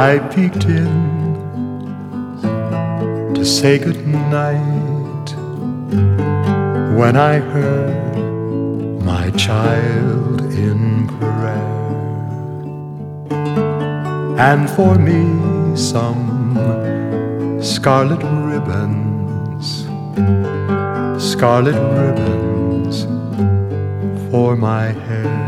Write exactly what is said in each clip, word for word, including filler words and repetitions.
I peeked in to say goodnight when I heard my child in prayer, and for me some scarlet ribbons, scarlet ribbons for my hair.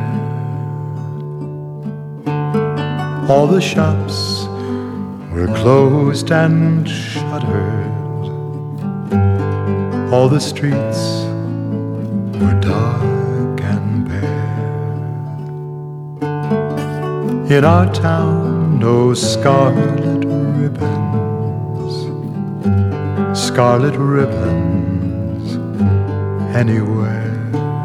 All the shops were closed and shuttered, all the streets were dark and bare. In our town, no scarlet ribbons, scarlet ribbons anywhere.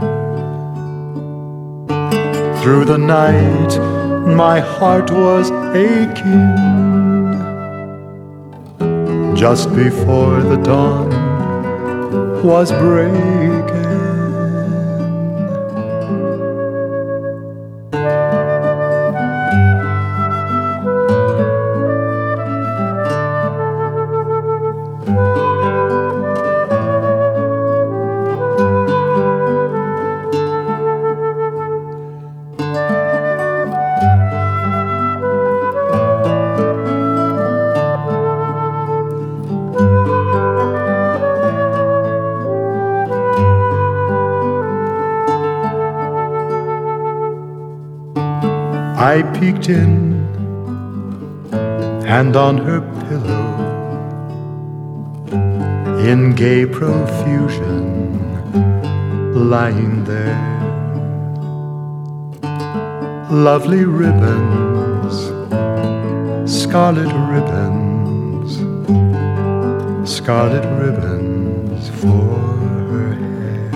Through the night, my heart was aching. Just before the dawn was breaking, I peeked in, and on her pillow, in gay profusion, lying there, lovely ribbons, scarlet ribbons, scarlet ribbons for her hair.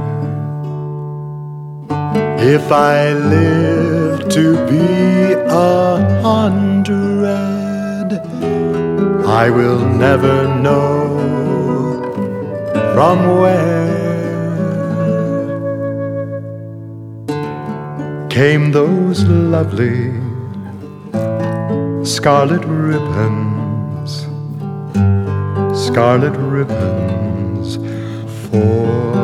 If I live to be a hundred, I will never know from where came those lovely scarlet ribbons, scarlet ribbons for